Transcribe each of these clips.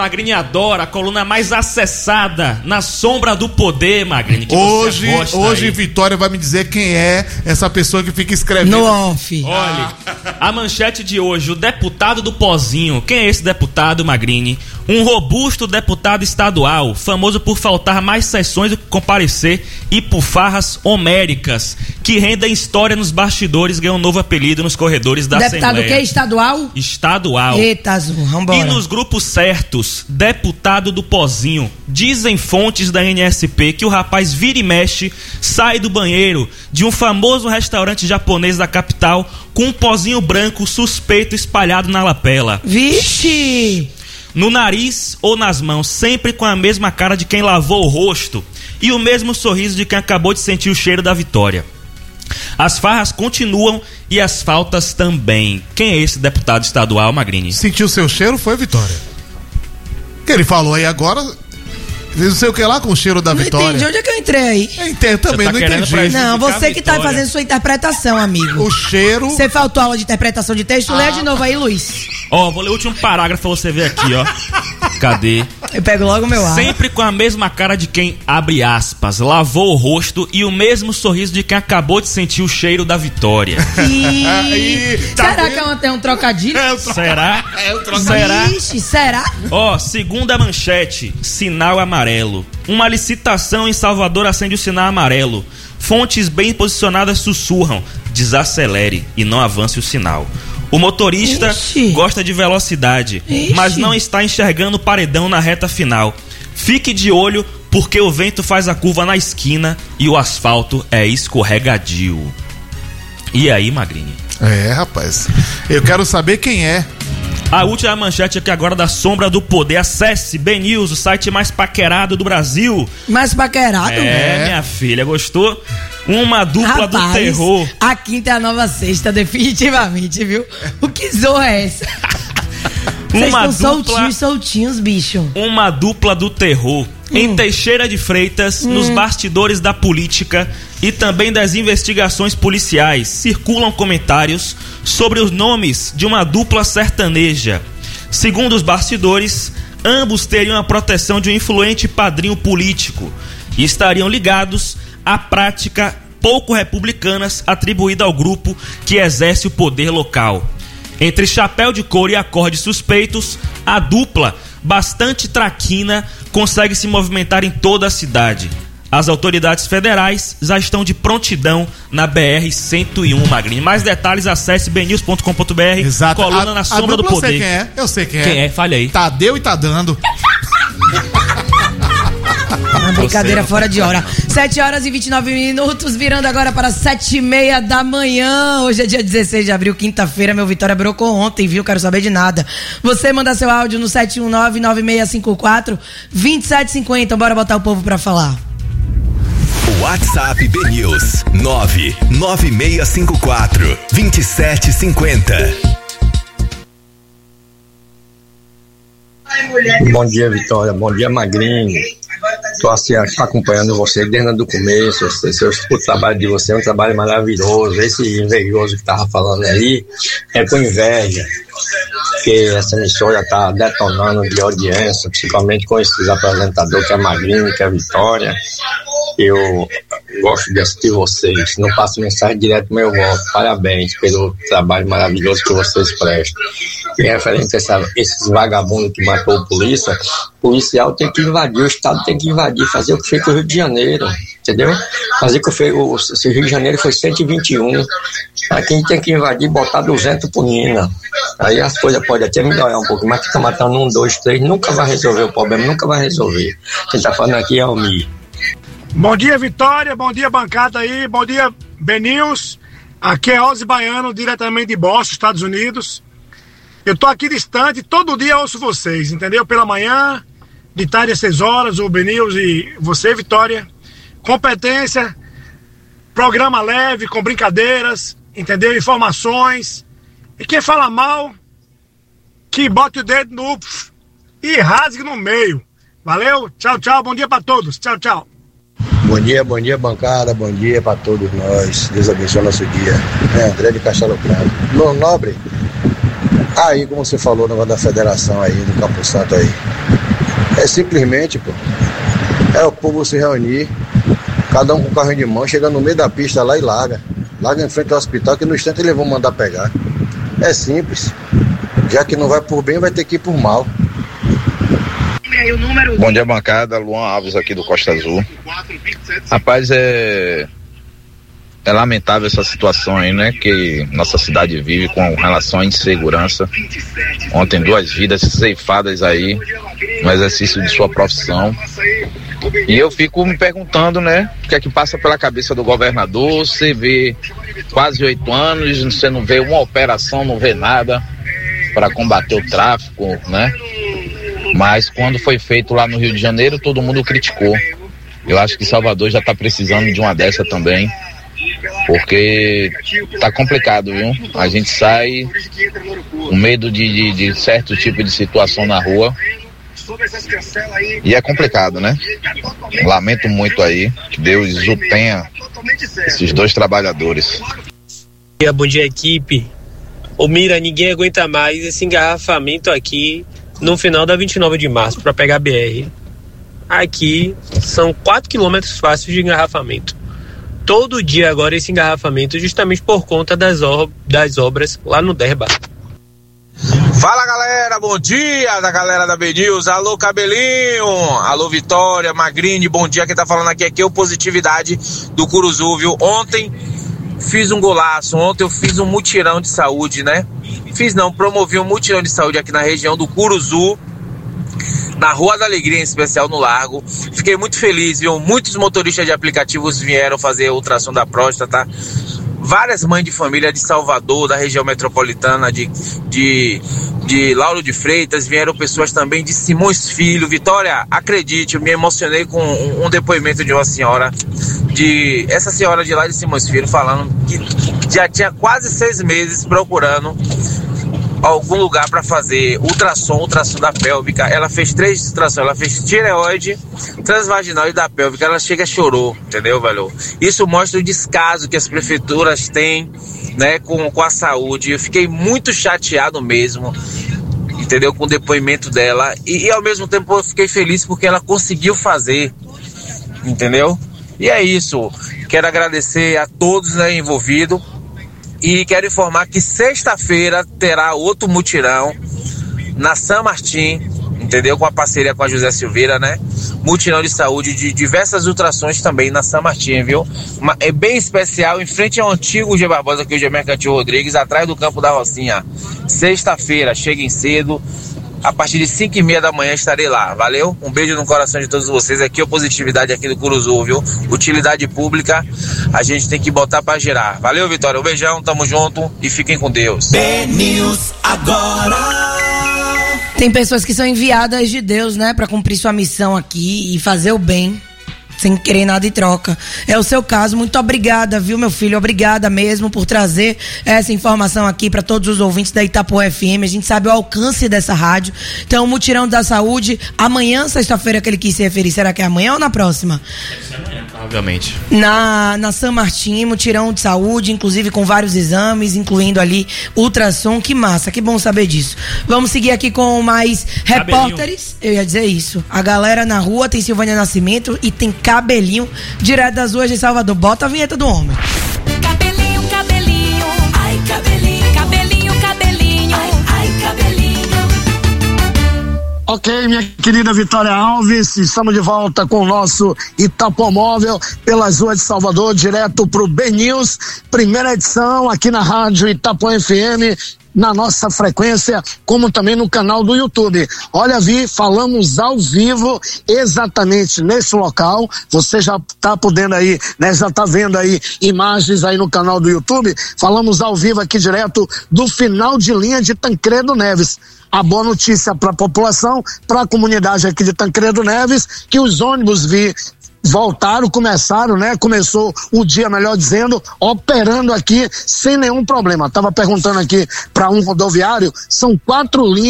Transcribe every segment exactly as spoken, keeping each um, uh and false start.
Magrini adora a coluna mais acessada na sombra do poder, Magrini. Que hoje, você hoje aí. Vitória vai me dizer quem é essa pessoa que fica escrevendo. No off. Olha, a manchete de hoje, o deputado do Pozinho. Quem é esse deputado, Magrini? Um robusto deputado estadual, famoso por faltar mais sessões do que comparecer e por farras homéricas, que rendem história nos bastidores, ganham um novo apelido nos corredores da deputado Assembleia. Deputado o quê? Estadual? Estadual. Eita, azul, vambora. E nos grupos certos, deputado do Pozinho. Dizem fontes da N S P que o rapaz vira e mexe, sai do banheiro de um famoso restaurante japonês da capital com um pozinho branco suspeito espalhado na lapela. Vixe! No nariz ou nas mãos, sempre com a mesma cara de quem lavou o rosto e o mesmo sorriso de quem acabou de sentir o cheiro da vitória. As farras continuam e as faltas também. Quem é esse deputado estadual, Magrini? Sentiu seu cheiro, foi Vitória. Que ele falou aí agora, não sei o que lá com o cheiro da não Vitória. Entendi, onde é que eu entrei aí? Eu entendo também, tá não entendi. Não, você que tá Vitória. fazendo sua interpretação, amigo. O cheiro... Você faltou aula de interpretação de texto? Ah. Lê de novo aí, Luiz. Ó, oh, vou ler o último parágrafo pra você ver aqui, ó. Cadê? Eu pego logo o meu ar. Sempre com a mesma cara de quem, abre aspas, lavou o rosto e o mesmo sorriso de quem acabou de sentir o cheiro da vitória. E... Aí, tá será vendo? que é um, tem um trocadilho? É, o troca... Será? É, o trocadilho. Será? Ixi, será? Ó, segunda manchete, sinal amarelo. Uma licitação em Salvador acende o sinal amarelo. Fontes bem posicionadas sussurram, desacelere e não avance o sinal. O motorista Ixi. gosta de velocidade, Ixi. mas não está enxergando o paredão na reta final. Fique de olho porque o vento faz a curva na esquina e o asfalto é escorregadio. E aí, Magrini? É, rapaz. Eu quero saber quem é. A última manchete aqui agora da sombra do poder. Acesse B News, o site mais paquerado do Brasil. Mais paquerado? É, É. minha filha, gostou? Uma dupla Rapaz, do terror. a quinta é a nova sexta, definitivamente, viu? O que zorra é essa? Vocês Uma estão dupla, soltinhos, soltinhos, bicho. uma dupla do terror. Hum. Em Teixeira de Freitas, hum. nos bastidores da política e também das investigações policiais, circulam comentários sobre os nomes de uma dupla sertaneja. Segundo os bastidores, ambos teriam a proteção de um influente padrinho político e estariam ligados à prática pouco republicanas atribuída ao grupo que exerce o poder local. Entre chapéu de couro e acordes suspeitos, a dupla, bastante traquina, consegue se movimentar em toda a cidade. As autoridades federais já estão de prontidão na B R cento e um, Magrini. Mais detalhes, acesse b news ponto com ponto b r. Exato. Coluna a, na sombra a do dupla poder. Eu sei quem é, eu sei quem é. Quem é? Fale aí. Tadeu e tá dando. Uma brincadeira Você- fora de hora. sete horas e vinte e nove minutos, virando agora para sete e meia da manhã. Hoje é dia dezesseis de abril, quinta-feira. Meu Vitória brocou ontem, viu? Quero saber de nada. Você manda seu áudio no sete um nove, nove seis cinco quatro, dois sete cinco zero. Bora botar o povo pra falar. WhatsApp B News nove nove seis cinco quatro, dois sete cinco zero. Bom dia, Vitória. Bom dia, Magrini. Estou assim, acompanhando você desde o começo. Eu escuto o trabalho de você, é um trabalho maravilhoso. Esse invejoso que estava falando aí é com inveja, porque essa emissora está detonando de audiência, principalmente com esses apresentadores que é Magrini, que é Vitória. Eu gosto de assistir vocês. Não passo mensagem direto do meu voto. Parabéns pelo trabalho maravilhoso que vocês prestam. E referente a essa, esses vagabundos que matou a polícia, o policial tem que invadir, o Estado tem que invadir, fazer o que fez com o Rio de Janeiro, entendeu? Fazer o que fez, o, o Rio de Janeiro foi cento e vinte e um, aqui a gente tem que invadir e botar duzentos por Nina. Aí as coisas podem até melhorar um pouco, mas fica matando um, dois, três, nunca vai resolver o problema, nunca vai resolver. Quem tá falando aqui é o Mi. Bom dia, Vitória, bom dia, bancada aí, bom dia, B News. Aqui é Ozzy Baiano, diretamente de Boston, Estados Unidos. Eu tô aqui distante, todo dia ouço vocês, entendeu? Pela manhã, de tarde às seis horas, o B News e você, Vitória. Competência, programa leve, com brincadeiras, entendeu? Informações. E quem fala mal, que bote o dedo no e rasgue no meio. Valeu? Tchau, tchau, bom dia pra todos. Tchau, tchau. Bom dia, bom dia, bancada, bom dia para todos nós. Deus abençoe o nosso dia. É André de Castelo Branco. Meu nobre, Aí, como você falou, no negócio da federação aí, do Campo Santo aí, é simplesmente, pô, é o povo se reunir, cada um com o carrinho de mão, chega no meio da pista lá e larga. Larga em frente ao hospital, que no instante eles vão mandar pegar. É simples. Já que não vai por bem, vai ter que ir por mal. Bom dia, bancada. Luan Alves aqui do Costa Azul. Rapaz, é... É lamentável essa situação aí, né? Que nossa cidade vive com relação à insegurança. Ontem duas vidas ceifadas aí no exercício de sua profissão. E eu fico me perguntando, né? O que é que passa pela cabeça do governador? Você vê quase oito anos, você não vê uma operação, não vê nada para combater o tráfico, né? Mas quando foi feito lá no Rio de Janeiro, todo mundo criticou. Eu acho que Salvador já está precisando de uma dessa também. Porque tá complicado, viu? A gente sai com medo de, de, de certo tipo de situação na rua e é complicado, né? Lamento muito aí, que Deus o tenha esses dois trabalhadores. Bom dia, equipe. Ô Mira, ninguém aguenta mais esse engarrafamento aqui no final da vinte e nove de março para pegar a B R. Aqui são quatro quilômetros fáceis de engarrafamento. Todo dia agora esse engarrafamento, justamente por conta das, ob- das obras lá no Derba. Fala galera, bom dia da galera da B News, alô Cabelinho, alô Vitória, Magrini, bom dia, quem tá falando aqui aqui é o Positividade do Curuzu, viu? Ontem fiz um golaço, ontem eu fiz um mutirão de saúde, né? Fiz não, promovi um mutirão de saúde aqui na região do Curuzu, na Rua da Alegria, em especial no Largo. Fiquei muito feliz, viu? Muitos motoristas de aplicativos vieram fazer ultrassom da próstata. Várias mães de família de Salvador, da região metropolitana, de, de, de Lauro de Freitas, vieram pessoas também de Simões Filho. Vitória, acredite, eu me emocionei com um, um depoimento de uma senhora, de essa senhora de lá de Simões Filho, falando que já tinha quase seis meses procurando algum lugar para fazer ultrassom, ultrassom da pélvica. Ela fez três ultrassons, ela fez tireoide, transvaginal e da pélvica. Ela chega e chorou, entendeu, velho? Isso mostra o descaso que as prefeituras têm, né, com, com a saúde. Eu fiquei muito chateado mesmo, entendeu, com o depoimento dela. E, e ao mesmo tempo eu fiquei feliz porque ela conseguiu fazer, entendeu? E é isso. Quero agradecer a todos, né, envolvidos. E quero informar que sexta-feira terá outro mutirão na São Martim, entendeu? Com a parceria com a José Silveira, né? Mutirão de saúde de diversas ultrassons também na São Martim, viu? Uma, é bem especial, em frente ao antigo G Barbosa, que hoje é Mercantil Rodrigues, atrás do Campo da Rocinha. Sexta-feira, cheguem cedo. A partir de cinco e meia da manhã estarei lá, valeu? Um beijo no coração de todos vocês, aqui é o Positividade aqui do Curuzu, viu? Utilidade pública, a gente tem que botar pra gerar. Valeu, Vitória, um beijão, tamo junto e fiquem com Deus. B News agora. Tem pessoas que são enviadas de Deus, né, pra cumprir sua missão aqui e fazer o bem, sem querer nada em troca. É o seu caso. Muito obrigada, viu, meu filho? Obrigada mesmo por trazer essa informação aqui para todos os ouvintes da Itapuã F M. A gente sabe o alcance dessa rádio. Então, o Mutirão da Saúde, amanhã, sexta-feira, que ele quis se referir, será que é amanhã ou na próxima? É amanhã, provavelmente. Na, na São Martim, Mutirão de Saúde, inclusive com vários exames, incluindo ali ultrassom. Que massa, que bom saber disso. Vamos seguir aqui com mais repórteres. Eu ia dizer isso. A galera na rua tem Silvânia Nascimento e tem Cabelinho, direto das ruas de Salvador. Bota a vinheta do homem. Cabelinho, cabelinho, ai cabelinho, cabelinho, cabelinho, ai, ai cabelinho. Ok, minha querida Vitória Alves, estamos de volta com o nosso Itapuã Móvel pelas ruas de Salvador, direto pro B News, primeira edição aqui na rádio Itapuã F M, na nossa frequência, como também no canal do YouTube. Olha, Vi, falamos ao vivo exatamente nesse local. Você já tá podendo aí, né, já tá vendo aí imagens aí no canal do YouTube. Falamos ao vivo aqui direto do final de linha de Tancredo Neves. A boa notícia para a população, para a comunidade aqui de Tancredo Neves, que os ônibus, Vi, voltaram, começaram, né? Começou o dia, melhor dizendo, operando aqui sem nenhum problema. Tava perguntando aqui para um rodoviário, são quatro linhas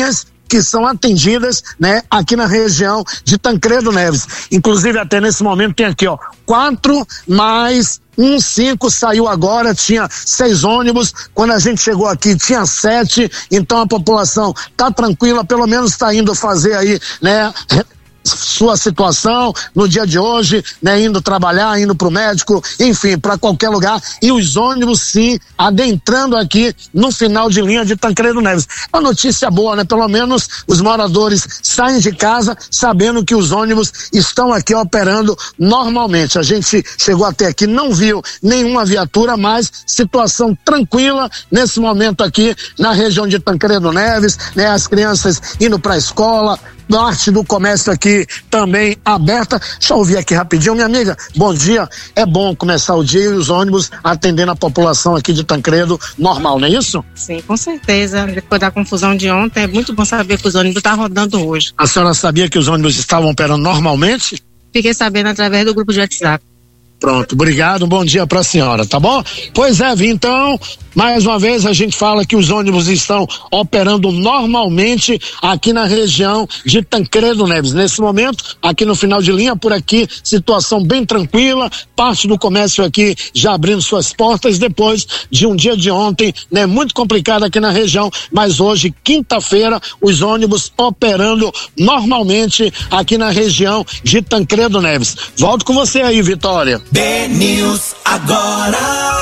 que são atendidas, né, aqui na região de Tancredo Neves. Inclusive até nesse momento tem aqui, ó, quatro mais um, cinco, saiu agora, tinha seis ônibus, quando a gente chegou aqui tinha sete, então a população tá tranquila, pelo menos tá indo fazer aí, né, sua situação no dia de hoje, né, indo trabalhar, indo pro médico, enfim, para qualquer lugar, e os ônibus sim adentrando aqui no final de linha de Tancredo Neves. É uma notícia boa, né? Pelo menos os moradores saem de casa sabendo que os ônibus estão aqui operando normalmente. A gente chegou até aqui, não viu nenhuma viatura, mas situação tranquila nesse momento aqui na região de Tancredo Neves, né? As crianças indo para a escola, parte do comércio aqui também aberta. Deixa eu ouvir aqui rapidinho, minha amiga, bom dia. É bom começar o dia e os ônibus atendendo a população aqui de Tancredo normal, não é isso? Sim, com certeza. Depois da confusão de ontem, é muito bom saber que os ônibus estão rodando hoje. A senhora sabia que os ônibus estavam operando normalmente? Fiquei sabendo através do grupo de WhatsApp. Pronto, obrigado, um bom dia pra senhora, tá bom? Pois é, Vi, então, mais uma vez a gente fala que os ônibus estão operando normalmente aqui na região de Tancredo Neves. Nesse momento, aqui no final de linha, por aqui, situação bem tranquila, parte do comércio aqui já abrindo suas portas depois de um dia de ontem, né, muito complicado aqui na região, mas hoje, quinta-feira, os ônibus operando normalmente aqui na região de Tancredo Neves. Volto com você aí, Vitória. B-News agora.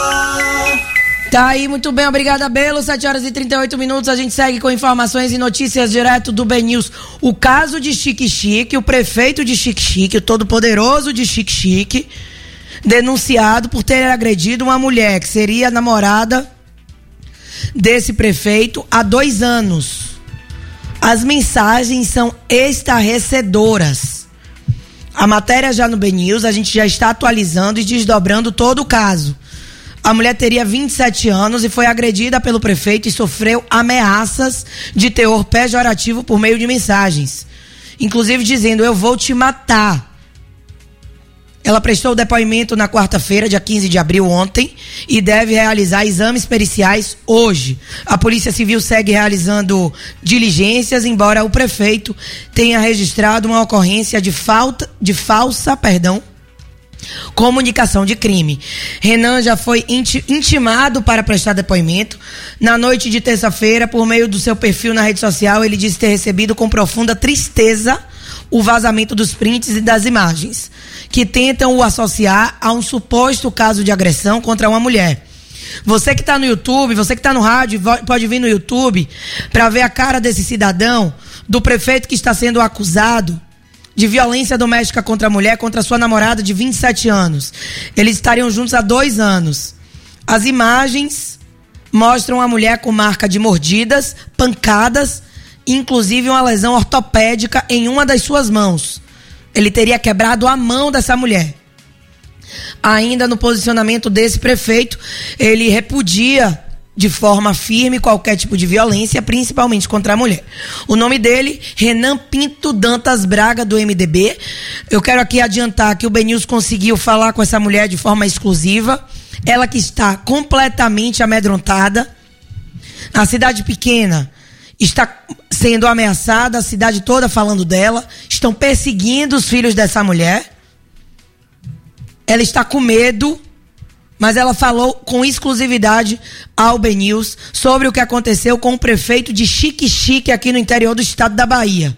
Tá aí, muito bem, obrigada, Belo. sete horas e trinta e oito minutos, a gente segue com informações e notícias direto do B-News. O caso de Chique Chique, o prefeito de Chique Chique, o todo-poderoso de Chique Chique, denunciado por ter agredido uma mulher que seria namorada desse prefeito há dois anos. As mensagens são estarrecedoras. A matéria já no B-News, a gente já está atualizando e desdobrando todo o caso. A mulher teria vinte e sete anos e foi agredida pelo prefeito e sofreu ameaças de teor pejorativo por meio de mensagens. Inclusive dizendo, eu vou te matar. Ela prestou depoimento na quarta-feira, dia quinze de abril, ontem, e deve realizar exames periciais hoje. A Polícia Civil segue realizando diligências, embora o prefeito tenha registrado uma ocorrência de, falta, de falsa, perdão, comunicação de crime. Renan já foi inti, intimado para prestar depoimento. Na noite de terça-feira, por meio do seu perfil na rede social, ele disse ter recebido com profunda tristeza o vazamento dos prints e das imagens, que tentam o associar a um suposto caso de agressão contra uma mulher. Você que está no YouTube, você que está no rádio, pode vir no YouTube para ver a cara desse cidadão, do prefeito que está sendo acusado de violência doméstica contra a mulher, contra sua namorada de vinte e sete anos. Eles estariam juntos há dois anos. As imagens mostram a mulher com marca de mordidas, pancadas, inclusive uma lesão ortopédica em uma das suas mãos. Ele teria quebrado a mão dessa mulher. Ainda no posicionamento desse prefeito, ele repudia de forma firme qualquer tipo de violência, principalmente contra a mulher. O nome dele, Renan Pinto Dantas Braga, do M D B. Eu quero aqui adiantar que o B-News conseguiu falar com essa mulher de forma exclusiva. Ela que está completamente amedrontada. A cidade pequena está sendo ameaçada, a cidade toda falando dela, estão perseguindo os filhos dessa mulher. Ela está com medo, mas ela falou com exclusividade ao B-News sobre o que aconteceu com o prefeito de Chique Chique aqui no interior do estado da Bahia.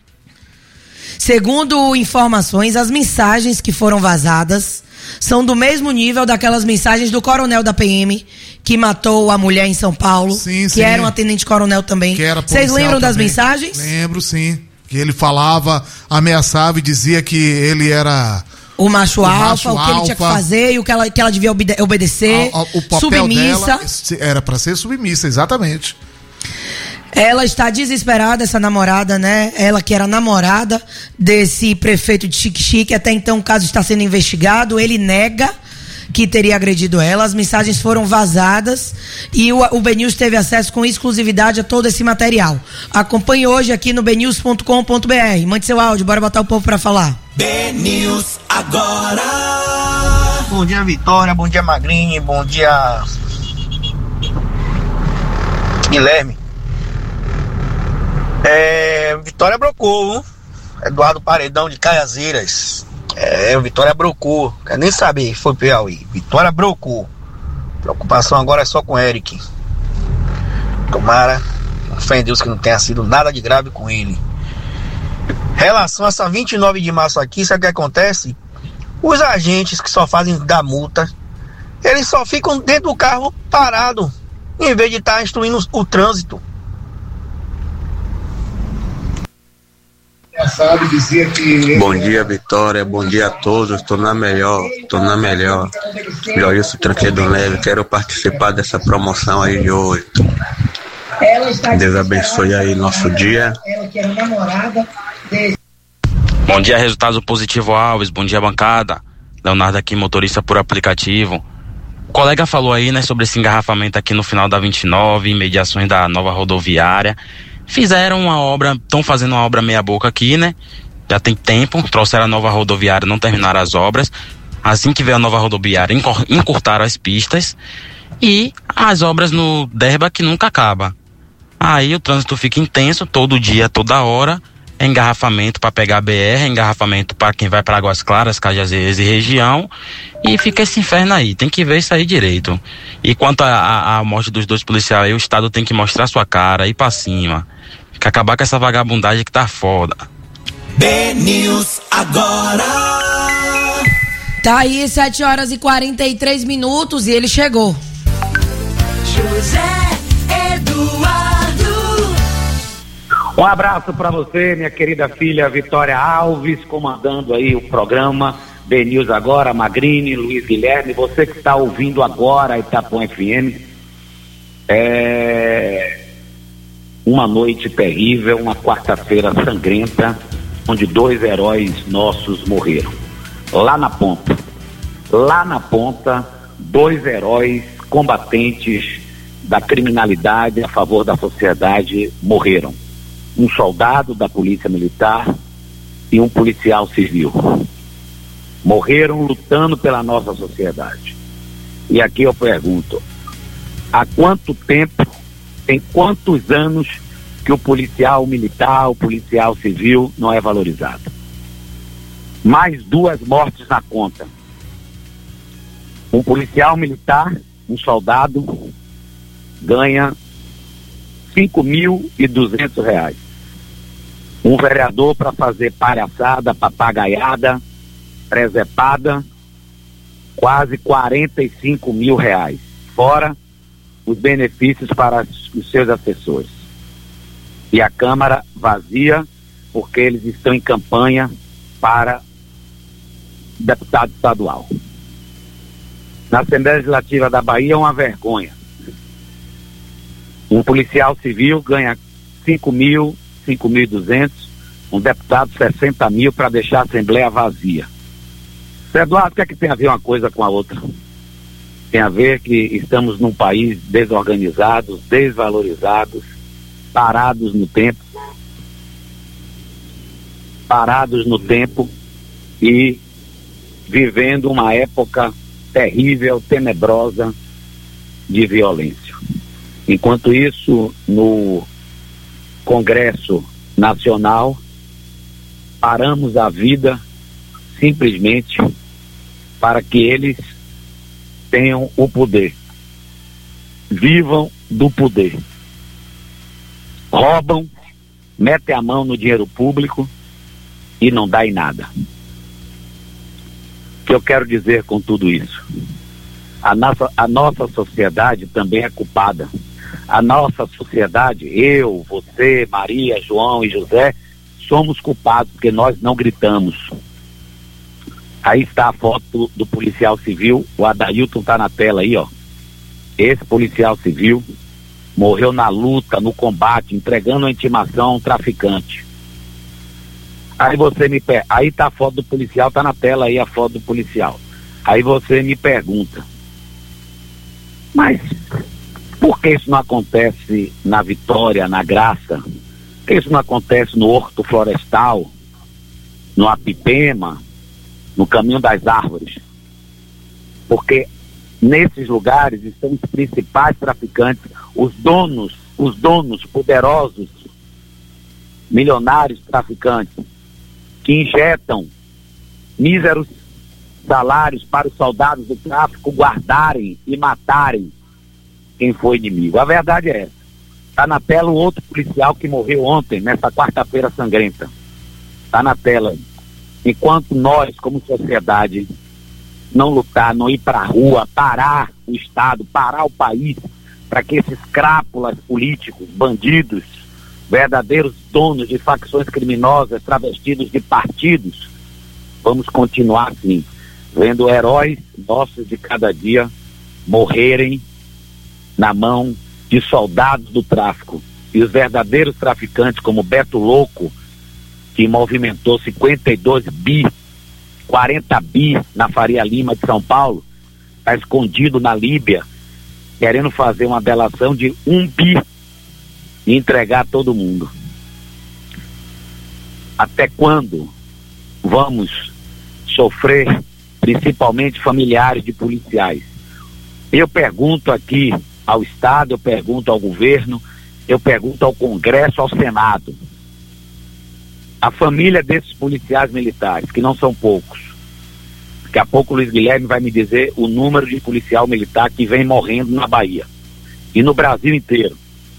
Segundo informações, as mensagens que foram vazadas são do mesmo nível daquelas mensagens do coronel da P M que matou a mulher em São Paulo, sim, que sim. Era um atendente-coronel também. Vocês lembram das também. mensagens? Lembro, sim. Que ele falava, ameaçava e dizia que ele era o macho, o alfa, macho o que alfa, ele tinha que fazer e o que ela, que ela devia obede- obedecer, a, a, o papel submissa. Dela era para ser submissa, exatamente. Ela está desesperada, essa namorada, né? Ela que era namorada desse prefeito de Chique Chique. Até então o caso está sendo investigado. Ele nega que teria agredido ela. As mensagens foram vazadas e o, o B-News teve acesso com exclusividade a todo esse material. Acompanhe hoje aqui no b news ponto com ponto b r. Mande seu áudio, bora botar o povo pra falar. B-News agora. Bom dia, Vitória. Bom dia, Magrinho. Bom dia, Guilherme. É, Vitória brocou, viu? Eduardo Paredão de Caiazeiras. É, Vitória brocou. Quer nem saber, foi Piauí. Vitória brocou. Preocupação agora é só com o Eric. Tomara, fé em Deus, que não tenha sido nada de grave com ele. Relação a essa vinte e nove de março aqui, sabe o que acontece? Os agentes que só fazem da multa, eles só ficam dentro do carro parado, em vez de estar tá instruindo o, o trânsito. Bom dia, Vitória. Bom dia a todos. Estou na melhor, estou na melhor. Joilson Tranquedo Leve. Quero participar dessa promoção aí de hoje. Deus abençoe aí nosso dia. Bom dia, resultado positivo Alves. Bom dia, bancada. Leonardo aqui, motorista por aplicativo. O colega falou aí, né, sobre esse engarrafamento aqui no final da vinte e nove, imediações da nova rodoviária. Fizeram uma obra, estão fazendo uma obra meia boca aqui, né? Já tem tempo, trouxeram a nova rodoviária, não terminaram as obras. Assim que veio a nova rodoviária, encurtaram as pistas e as obras no Derba que nunca acaba. Aí o trânsito fica intenso, todo dia, toda hora. É engarrafamento para pegar a B R, é engarrafamento para quem vai para Águas Claras, Cajazeiras e região. E fica esse inferno aí, tem que ver isso aí direito. E quanto à morte dos dois policiais aí, o Estado tem que mostrar sua cara, ir para cima. Tem que acabar com essa vagabundagem que tá foda. B-News agora. Tá aí, sete horas e quarenta e três minutos e ele chegou. José Eduardo. Um abraço para você, minha querida filha Vitória Alves, comandando aí o programa B-News agora, Magrini, Luiz Guilherme, você que está ouvindo agora Itapuã F M. É uma noite terrível, uma quarta-feira sangrenta, onde dois heróis nossos morreram. Lá na ponta, lá na ponta, dois heróis combatentes da criminalidade a favor da sociedade morreram. Um soldado da Polícia Militar e um policial civil. Morreram lutando pela nossa sociedade. E aqui eu pergunto, há quanto tempo, tem quantos anos que o policial militar, o policial civil não é valorizado? Mais duas mortes na conta. Um policial militar, um soldado, ganha cinco mil e duzentos reais. Um vereador para fazer palhaçada, papagaiada, presepada, quase quarenta e cinco mil reais. Fora os benefícios para os seus assessores. E a Câmara vazia, porque eles estão em campanha para deputado estadual. Na Assembleia Legislativa da Bahia é uma vergonha. Um policial civil ganha cinco mil, cinco mil e duzentos, um deputado sessenta mil para deixar a Assembleia vazia. Eduardo, o que é que tem a ver uma coisa com a outra? Tem a ver que estamos num país desorganizado, desvalorizados, parados no tempo, parados no tempo e vivendo uma época terrível, tenebrosa de violência. Enquanto isso, no Congresso Nacional, paramos a vida simplesmente para que eles tenham o poder. Vivam do poder. Roubam, metem a mão no dinheiro público e não dá em nada. O que eu quero dizer com tudo isso? A nossa, a nossa sociedade também é culpada. A nossa sociedade, eu, você, Maria, João e José, somos culpados porque nós não gritamos. Aí está a foto do, do policial civil, o Adailton está na tela aí, ó. Esse policial civil morreu na luta, no combate, entregando a intimação a um traficante. Aí você me per... aí está a foto do policial, está na tela aí a foto do policial. Aí você me pergunta, mas por que isso não acontece na Vitória, na Graça? Por que isso não acontece no Horto Florestal, no Apipema, no Caminho das Árvores? Porque nesses lugares estão os principais traficantes, os donos, os donos poderosos milionários traficantes que injetam míseros salários para os soldados do tráfico guardarem e matarem quem foi inimigo. A verdade é essa. Está na tela o outro policial que morreu ontem, nessa quarta-feira sangrenta. Está na tela. Enquanto nós, como sociedade, não lutar, não ir para a rua, parar o Estado, parar o país, para que esses crápulas políticos, bandidos, verdadeiros donos de facções criminosas, travestidos de partidos, vamos continuar assim, vendo heróis nossos de cada dia morrerem na mão de soldados do tráfico. E os verdadeiros traficantes, como Beto Louco, que movimentou cinquenta e dois bi, quarenta bi na Faria Lima de São Paulo, está escondido na Líbia, querendo fazer uma delação de um bi e entregar todo mundo. Até quando vamos sofrer, principalmente familiares de policiais? Eu pergunto aqui ao Estado, eu pergunto ao governo, eu pergunto ao Congresso, ao Senado. A família desses policiais militares, que não são poucos, daqui a pouco o Luiz Guilherme vai me dizer o número de policial militar que vem morrendo na Bahia e no Brasil inteiro.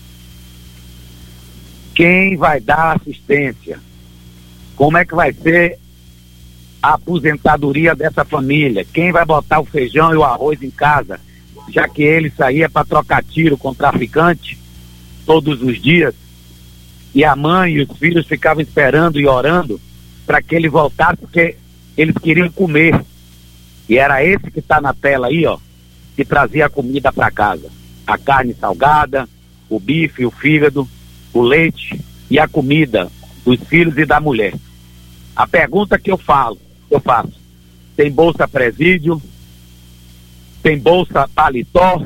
Quem vai dar assistência? Como é que vai ser a aposentadoria dessa família? Quem vai botar o feijão e o arroz em casa, já que ele saía para trocar tiro com traficante todos os dias e a mãe e os filhos ficavam esperando e orando para que ele voltasse, porque eles queriam comer. E era esse que está na tela aí, ó, que trazia a comida para casa. A carne salgada, o bife, o fígado, o leite e a comida dos filhos e da mulher. A pergunta que eu falo, eu faço, tem bolsa presídio, tem bolsa paletó,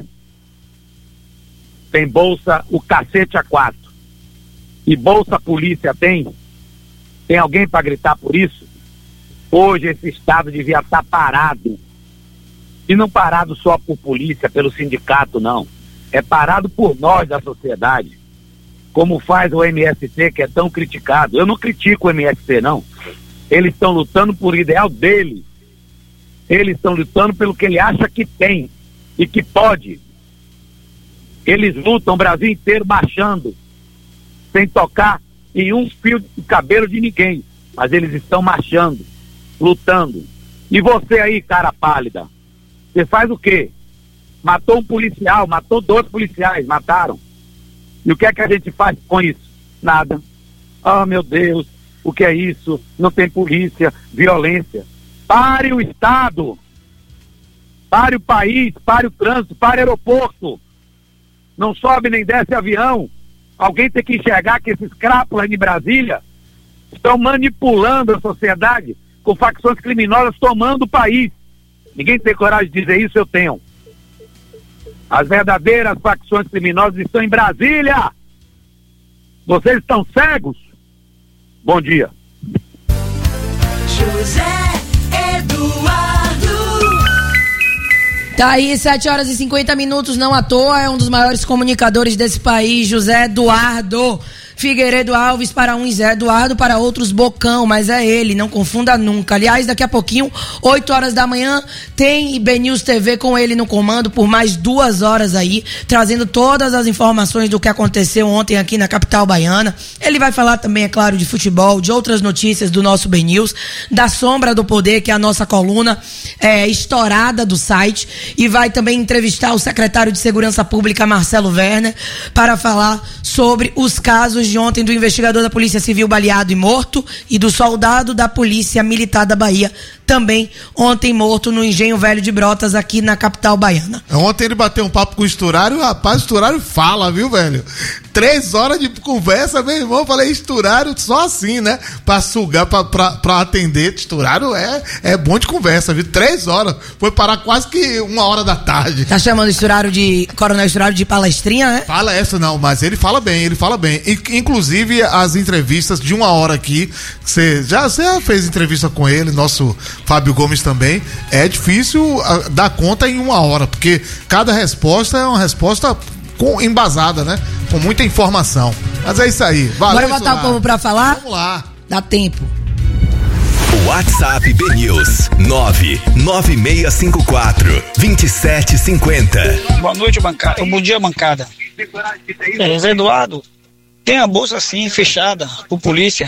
tem bolsa o cacete a quatro, e bolsa polícia tem? Tem alguém para gritar por isso? Hoje esse Estado devia estar parado, e não parado só por polícia, pelo sindicato, não, é parado por nós da sociedade, como faz o M S T, que é tão criticado. Eu não critico o M S T, não. Eles estão lutando por o ideal deles. Eles estão lutando pelo que ele acha que tem e que pode. Eles lutam o Brasil inteiro marchando, sem tocar em um fio de cabelo de ninguém. Mas eles estão marchando, lutando. E você aí, cara pálida, você faz o quê? Matou um policial, matou dois policiais, mataram. E o que é que a gente faz com isso? Nada. Ah, meu Deus, o que é isso? Não tem polícia, violência. Pare o Estado. Pare o país, pare o trânsito, pare o aeroporto. Não sobe nem desce avião. Alguém tem que enxergar que esses crápulas de Brasília estão manipulando a sociedade com facções criminosas tomando o país. Ninguém tem coragem de dizer isso, eu tenho. As verdadeiras facções criminosas estão em Brasília. Vocês estão cegos? Bom dia. José Eduardo. Tá aí, sete horas e cinquenta minutos, não à toa, é um dos maiores comunicadores desse país, José Eduardo Figueiredo Alves. Para uns é Eduardo, para outros Bocão, mas é ele, não confunda nunca. Aliás, daqui a pouquinho, oito horas da manhã, tem B News T V com ele no comando por mais duas horas aí, trazendo todas as informações do que aconteceu ontem aqui na capital baiana. Ele vai falar também, é claro, de futebol, de outras notícias do nosso B News, da Sombra do Poder, que é a nossa coluna é, estourada do site, e vai também entrevistar o secretário de Segurança Pública, Marcelo Werner, para falar sobre os casos de ontem do investigador da Polícia Civil baleado e morto e do soldado da Polícia Militar da Bahia, também ontem morto no Engenho Velho de Brotas, aqui na capital baiana. Ontem ele bateu um papo com o Esturário, rapaz, o Esturário fala, viu, velho? Três horas de conversa, meu irmão, eu falei, Esturário só assim, né? Pra sugar, pra, pra, pra atender, Esturário é, é bom de conversa, viu? Três horas, foi parar quase que uma hora da tarde. Tá chamando o Esturário de, Coronel Esturário de palestrinha, né? Fala essa não, mas ele fala bem, ele fala bem. E, inclusive, as entrevistas de uma hora aqui, você já, já fez entrevista com ele, nosso Fábio Gomes também, é difícil uh, dar conta em uma hora, porque cada resposta é uma resposta com, embasada, né? com muita informação. Mas é isso aí. Valeu, Bora botar o povo pra falar? Vamos lá. Dá tempo. WhatsApp B News nove nove seis cinco quatro, dois sete cinco zero. Boa noite, bancada. Bom dia, bancada. É, Zé Eduardo, tem a bolsa assim fechada por polícia.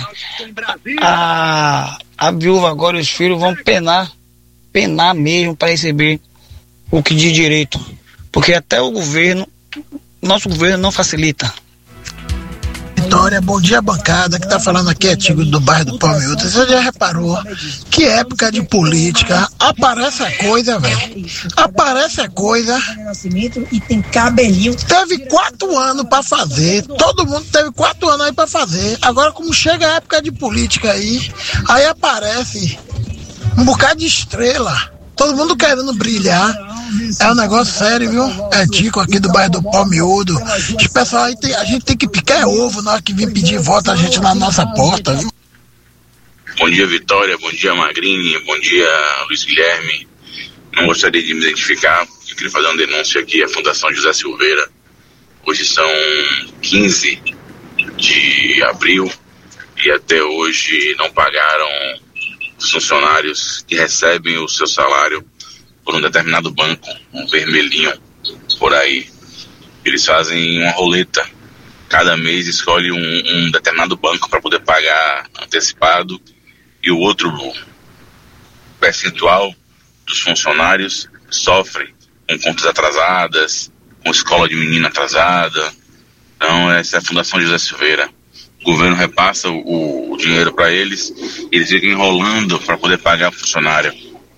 A, a viúva agora e os filhos vão penar, penar mesmo para receber o que de direito. Porque até o governo, nosso governo não facilita. Vitória, bom dia, bancada, que tá falando aqui é Tigo do bairro do Palmeiras. Você já reparou que época de política aparece a coisa, velho? Aparece a coisa. E tem cabelinho. Teve quatro anos pra fazer, todo mundo teve quatro anos aí pra fazer. Agora, como chega a época de política aí, aí aparece um bocado de estrela. Todo mundo querendo brilhar. É um negócio sério, viu? É Tico aqui do bairro do Palmiúdo. Os pessoal aí tem, a gente tem que picar ovo na hora que vem pedir voto a gente na nossa porta, viu? Bom dia, Vitória. Bom dia, Magrini. Bom dia, Luiz Guilherme. Não gostaria de me identificar. Eu queria fazer uma denúncia aqui à Fundação José Silveira. Hoje são quinze de abril e até hoje não pagaram os funcionários que recebem o seu salário por um determinado banco, um vermelhinho por aí. Eles fazem uma roleta. Cada mês escolhe um, um determinado banco para poder pagar antecipado e o outro percentual dos funcionários sofrem com contas atrasadas, com escola de menina atrasada. Então essa é a Fundação José Silveira. O governo repassa o, o dinheiro para eles e eles ficam enrolando para poder pagar o funcionário.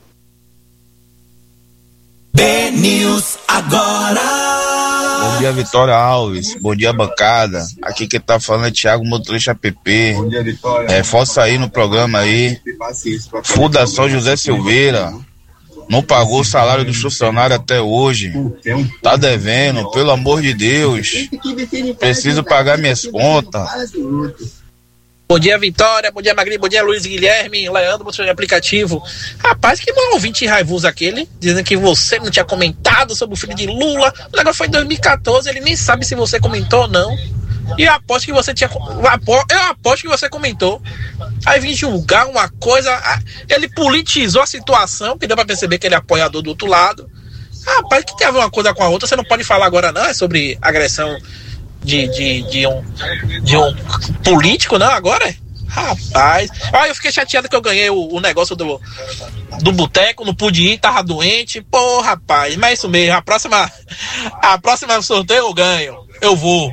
B News agora. Bom dia, Vitória Alves. Bom dia, bancada. Aqui quem tá falando é Thiago Motorista P P. Bom dia, Vitória. É, força aí no programa aí. Fundação José Silveira não pagou o salário do funcionário até hoje. Tá devendo, pelo amor de Deus. Preciso pagar minhas contas. Bom dia, Vitória. Bom dia, Magrinho. Bom dia, Luiz Guilherme. Leandro, motor de aplicativo. Rapaz, que bom ouvinte raivoso aquele, dizendo que você não tinha comentado sobre o filho de Lula. O negócio foi em dois mil e catorze, ele nem sabe se você comentou ou não. E eu aposto que você tinha. Eu aposto que você comentou. Aí vim julgar uma coisa. Ele politizou a situação, que deu pra perceber que ele é apoiador do outro lado. Rapaz, que tem a ver uma coisa com a outra, você não pode falar agora, não, é sobre agressão de, de, de, um, de um político, não, agora? Rapaz, ah, eu fiquei chateado que eu ganhei o, o negócio do, do boteco, não pude ir, tava doente, pô, rapaz, mas é isso mesmo, a próxima, a próxima sorteio eu ganho, eu vou.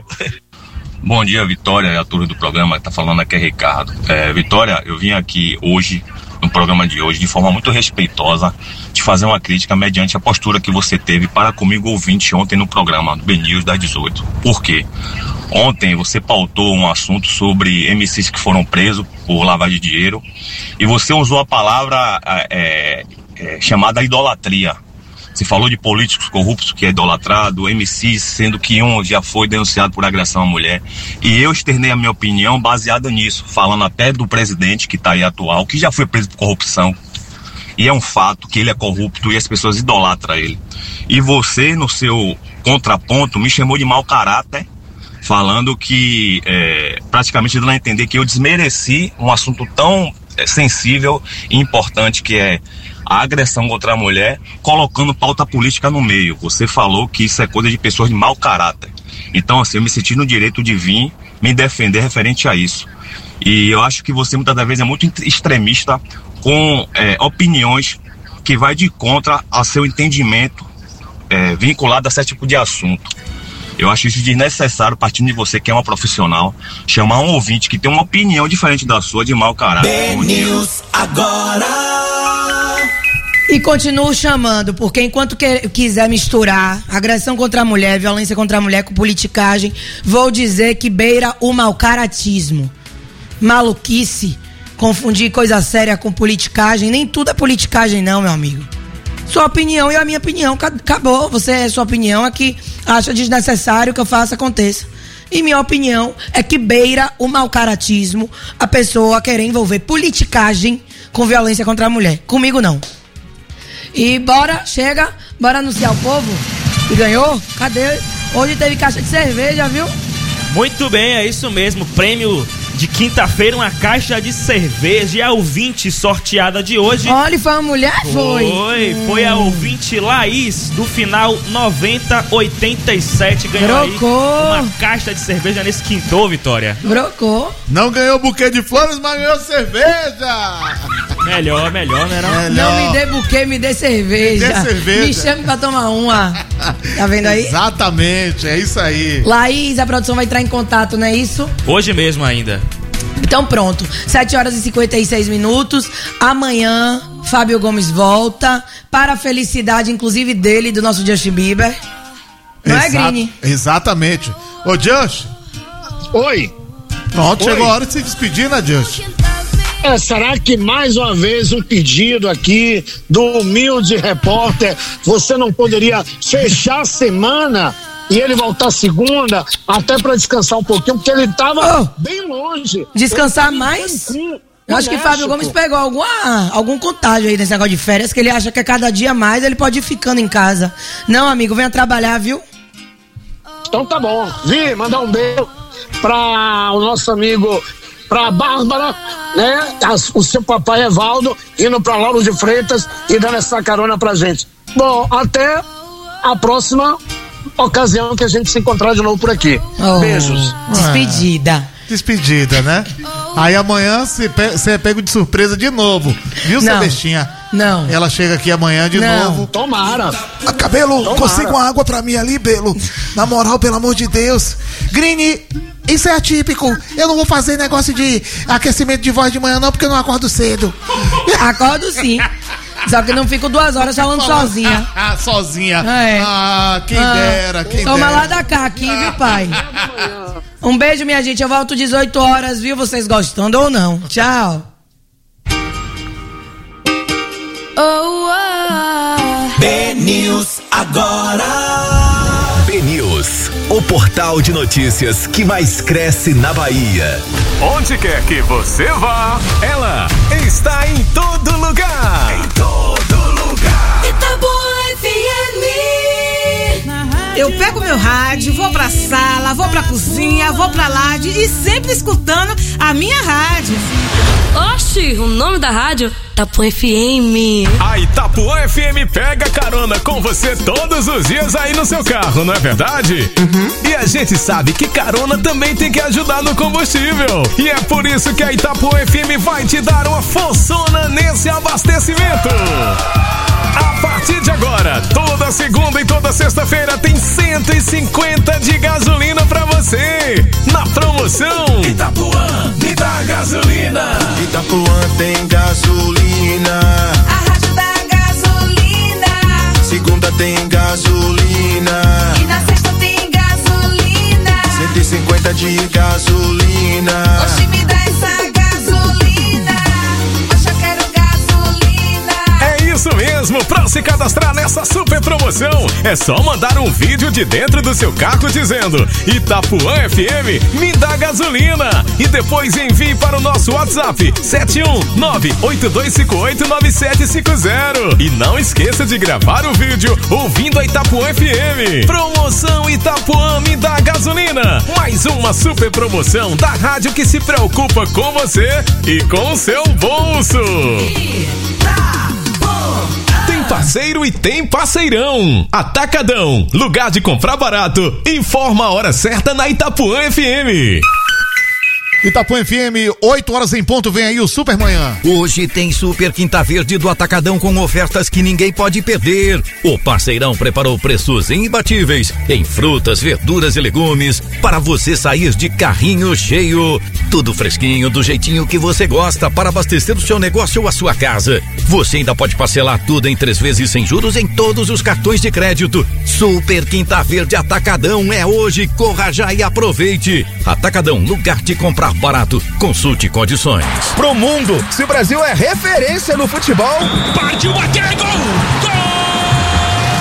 Bom dia, Vitória, e a turma do programa, tá falando aqui é Ricardo. É, Vitória, eu vim aqui hoje, no programa de hoje, de forma muito respeitosa, de fazer uma crítica mediante a postura que você teve para comigo ouvinte ontem no programa do B News das dezoito. Por quê? Ontem você pautou um assunto sobre M Cs que foram presos por lavagem de dinheiro e você usou a palavra é, é, chamada idolatria. Você falou de políticos corruptos que é idolatrado, M Cs, sendo que um já foi denunciado por agressão à mulher. E eu externei a minha opinião baseada nisso, falando até do presidente que está aí atual, que já foi preso por corrupção. E é um fato que ele é corrupto e as pessoas idolatram ele. E você, no seu contraponto, me chamou de mau caráter, falando que, é, praticamente dando a entender que eu desmereci um assunto tão é, sensível e importante que é a agressão contra a mulher, colocando pauta política no meio. Você falou que isso é coisa de pessoas de mau caráter. Então, assim, eu me senti no direito de vir me defender referente a isso. E eu acho que você, muitas das vezes, é muito extremista com é, opiniões que vai de contra ao seu entendimento é, vinculado a certo tipo de assunto. Eu acho isso desnecessário, partindo de você, que é uma profissional, chamar um ouvinte que tem uma opinião diferente da sua de mau caráter. B News agora. E continuo chamando, porque enquanto que, quiser misturar agressão contra a mulher, violência contra a mulher com politicagem, vou dizer que beira o mau-caratismo. Maluquice, confundir coisa séria com politicagem, nem tudo é politicagem não, meu amigo. Sua opinião e a minha opinião, acabou. Você, sua opinião é que acha desnecessário que eu faça, aconteça. E minha opinião é que beira o mau-caratismo a pessoa querer envolver politicagem com violência contra a mulher. Comigo não. E bora, chega, bora anunciar o povo que ganhou. Cadê? Hoje teve caixa de cerveja, viu? Muito bem, é isso mesmo. Prêmio de quinta-feira, uma caixa de cerveja. E a ouvinte sorteada de hoje... Olha, foi uma mulher, foi? Foi, hum. foi a ouvinte Laís, do final noventa oitenta e sete. Ganhou Brocou. aí uma caixa de cerveja nesse quintou, Vitória. Brocou. Não ganhou buquê de flores, mas ganhou cerveja. Melhor, melhor, né? Não, melhor. Não me dê buquê, me dê cerveja. Me dê cerveja. Me chame pra tomar uma. Tá vendo aí? Exatamente, é isso aí. Laís, a produção vai entrar em contato, não é isso? Hoje mesmo ainda. Então pronto, sete horas e cinquenta e seis minutos. Amanhã, Fábio Gomes volta para a felicidade, inclusive dele, do nosso Justin Bieber. Não Exa- é, Grini? Exatamente. Ô, Justin. Oi. Pronto, Oi. chegou a hora de se despedir, né, Justin? É, será que mais uma vez um pedido aqui do humilde repórter, você não poderia fechar a semana e ele voltar segunda, até para descansar um pouquinho, porque ele tava oh, bem longe. Descansar mais? Cancun, Eu acho que Fábio Gomes pegou alguma, algum contágio aí nesse negócio de férias, que ele acha que a cada dia mais ele pode ir ficando em casa. Não, amigo, venha trabalhar, viu? Então tá bom. Vi, mandar um beijo para o nosso amigo, pra Bárbara, né? O seu papai Evaldo, indo pra Lauro de Freitas e dando essa carona pra gente. Bom, até a próxima ocasião que a gente se encontrar de novo por aqui. Oh, beijos. Despedida. Despedida, né? Aí amanhã você pe- é pego de surpresa de novo. Viu, Não. Celestinha? Não. Ela chega aqui amanhã de Não. novo. Tomara. Ah, Cabelo, Tomara. consiga uma água pra mim ali, Belo. Na moral, pelo amor de Deus. Grini, isso é atípico. Eu não vou fazer negócio de aquecimento de voz de manhã, não, porque eu não acordo cedo. Acordo sim. Só que não fico duas horas falando sozinha. Ah, sozinha. É. Ah, quem Ah, dera, quem Toma dera. lá da cá aqui, viu, pai? Um beijo, minha gente. Eu volto dezoito horas, viu? Vocês gostando ou não. Tchau. Oh, oh. B-News agora. B-News, o portal de notícias que mais cresce na Bahia. Onde quer que você vá, ela está em todo lugar. Em todo lugar. Itapuã F M. Eu pego meu rádio, vou pra sala, vou pra cozinha, vou pra laje e sempre escutando a minha rádio. Oxi, o nome da rádio? Itapuã F M. A Itapuã F M pega carona com você todos os dias aí no seu carro, não é verdade? Uhum. E a gente sabe que carona também tem que ajudar no combustível. E é por isso que a Itapuã F M vai te dar uma forçona nesse abastecimento. A partir de agora, toda segunda e toda sexta-feira tem cento e cinquenta de gasolina pra você. Na promoção Itapuã, me dá gasolina. Itapuã tem gasolina. A rádio da gasolina. Segunda tem gasolina. E na sexta tem gasolina. cento e cinquenta de gasolina. Oxi, me dá essa gasolina. Oxe, eu quero gasolina. É isso mesmo, pra se cadastrar nessa super promoção, é só mandar um vídeo de dentro do seu carro dizendo Itapuã F M, me dá gasolina. E depois envie para o nosso WhatsApp sete um nove oito dois cinco oito nove sete cinco zero. E não esqueça de gravar o vídeo ouvindo a Itapuã F M. Promoção Itapuã, me dá gasolina. Mais uma super promoção da rádio que se preocupa com você e com o seu bolso. Tem parceiro e tem parceirão. Atacadão, lugar de comprar barato. Informa a hora certa na Itapuã F M. Itapuã F M, oito horas em ponto, vem aí o Super Manhã. Hoje tem Super Quinta Verde do Atacadão com ofertas que ninguém pode perder. O parceirão preparou preços imbatíveis em frutas, verduras e legumes para você sair de carrinho cheio. Tudo fresquinho, do jeitinho que você gosta para abastecer o seu negócio ou a sua casa. Você ainda pode parcelar tudo em três vezes sem juros em todos os cartões de crédito. Super Quinta Verde Atacadão é hoje, corra já e aproveite. Atacadão, lugar de comprar barato. Consulte condições. Pro mundo, se o Brasil é referência no futebol, partiu aquele gol! Gol! Também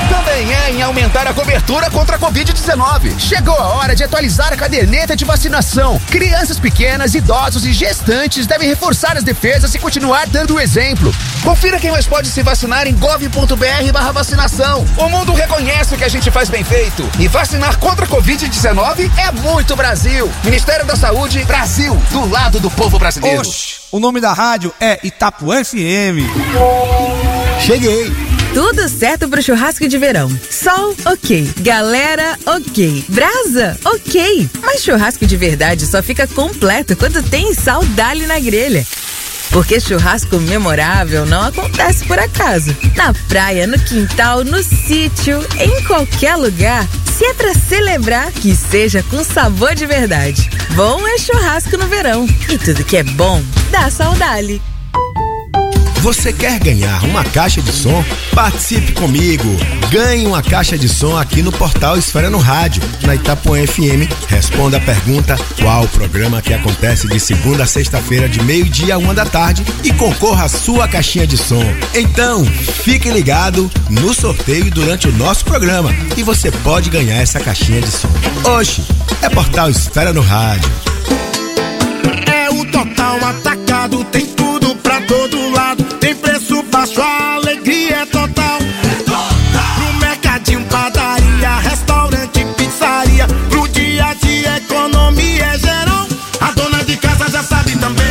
amanhã em aumentar a cobertura contra a covid dezenove. Chegou a hora de atualizar a caderneta de vacinação. Crianças pequenas, idosos e gestantes devem reforçar as defesas e continuar dando o exemplo. Confira quem mais pode se vacinar em gov ponto br barra vacinação. O mundo reconhece o que a gente faz bem feito. E vacinar contra a covid dezenove é muito Brasil. Ministério da Saúde, Brasil, do lado do povo brasileiro. Oxi, o nome da rádio é Itapuã F M. Cheguei. Tudo certo pro churrasco de verão. Sol, ok. Galera, ok. Brasa, ok. Mas churrasco de verdade só fica completo quando tem Saudali na grelha. Porque churrasco memorável não acontece por acaso. Na praia, no quintal, no sítio, em qualquer lugar. Se é pra celebrar, que seja com sabor de verdade. Bom é churrasco no verão. E tudo que é bom, dá Saudali. Você quer ganhar uma caixa de som? Participe comigo! Ganhe uma caixa de som aqui no portal Esfera no Rádio, na Itapuã F M. Responda a pergunta: qual o programa que acontece de segunda a sexta-feira, de meio-dia a uma da tarde, e concorra à sua caixinha de som. Então, fique ligado no sorteio durante o nosso programa e você pode ganhar essa caixinha de som. Oxe, é portal Esfera no Rádio. É o Total Atacado, tem tudo pra todo lado. Tem preço baixo, a alegria é total. É total. Pro mercadinho, padaria, restaurante, pizzaria. Pro dia a dia, economia é geral. A dona de casa já sabe também.